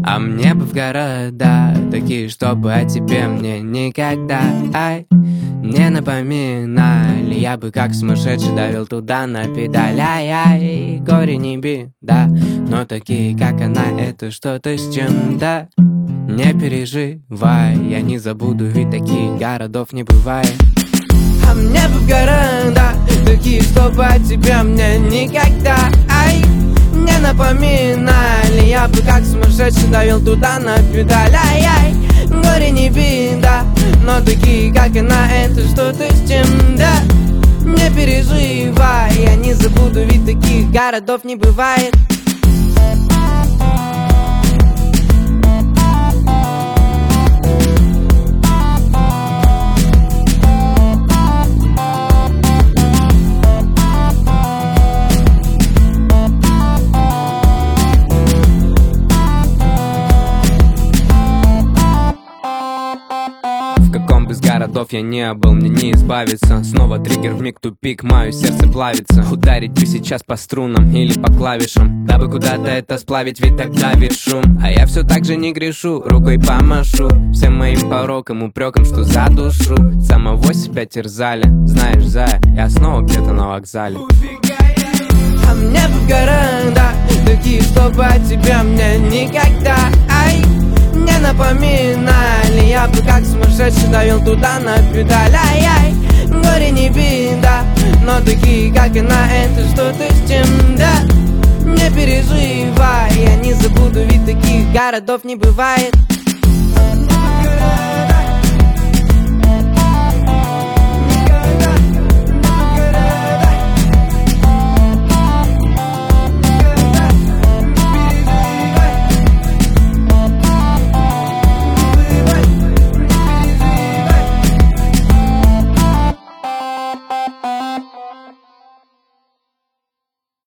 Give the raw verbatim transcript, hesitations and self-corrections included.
А мне бы в города, такие, чтобы о тебе мне никогда, ай, не напоминали. Я бы как сумасшедший давил туда на педаль, ай-ай, горе не беда, но такие, как она, это что-то с чем-то. Не переживай, я не забуду, ведь таких городов не бывает. А мне бы в города, такие, чтобы о тебе мне никогда, ай, не напоминали. Я бы как сумасшедший давил туда на педаль, ай-ай, горе не беда, но такие, как она, это что-то с чем-то. Не переживай, я не забуду, ведь таких городов не бывает. Из городов я не был, мне не избавиться. Снова триггер, вмиг тупик, мое сердце плавится. Ударить бы сейчас по струнам или по клавишам, дабы куда-то это сплавить, ведь тогда весь шум. А я все так же не грешу, рукой помашу всем моим порокам, упрекам, что за душу самого себя терзали. Знаешь, зая, я снова где-то на вокзале. А мне бы в города, такие, чтобы о тебе мне никогда, ай, не напоминали. Я бы как сумасшедший давил туда на педаль, ай-ай, горе не беда, но такие, как она, это что-то с чем-то. Не переживай, я не забуду, ведь таких городов не бывает.